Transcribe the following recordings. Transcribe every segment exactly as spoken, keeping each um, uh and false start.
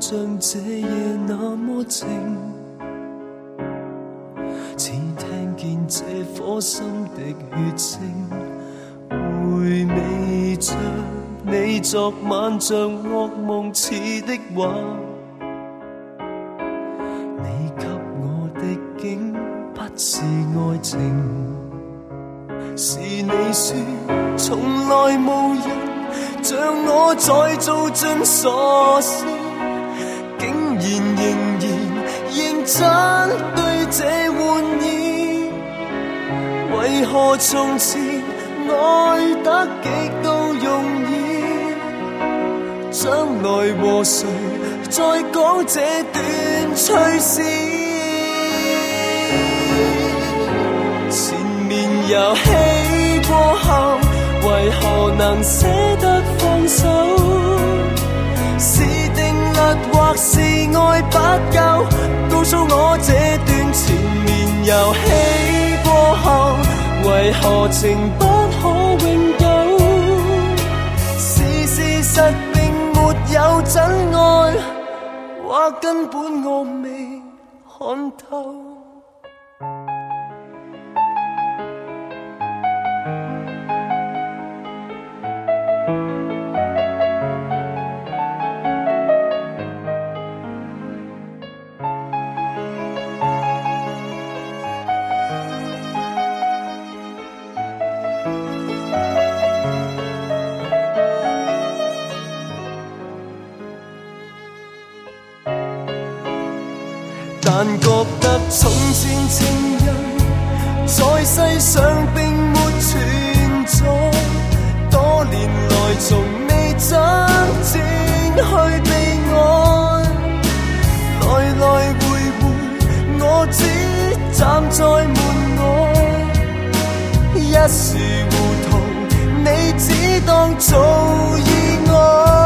像這夜那麼靜，似聽見這顆心的血聲，回味着你昨晚像惡夢似的話，你給我的竟不是愛情，是你說從來無人像我再做盡傻事，竟然仍然認真對這玩意，為何從前愛得極度容易，將來和誰再講這段趣事，前面遊戲過後為何能捨得放手，是定律或是愛不夠，告訴我這段前面遊戲過後為何情不可永久，是事實並沒有真愛，或根本我未看透。但覺得從前情人在世上並沒存在，多年來從未真正去被愛，來來回回我只站在門外，一時糊塗你只當做意外，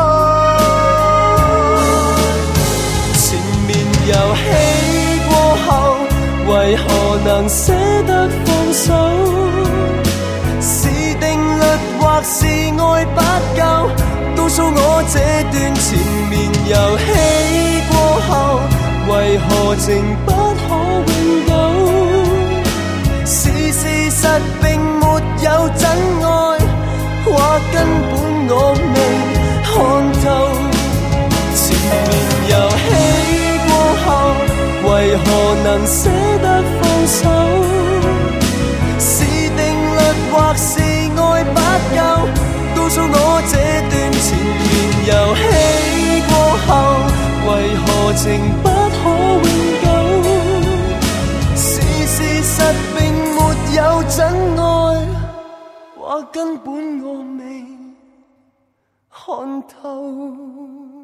前面遊戲為何能捨得放手，是定律或是愛不夠，告訴我這段前面遊戲過後為何情不可永久，是事實並沒有真愛，或根本我未看透，前面遊戲過後為何能捨得放手，是定律或是愛不夠，告訴我這段前面遊戲過後為何情不可永久，是事實並沒有真愛，或根本我未看透。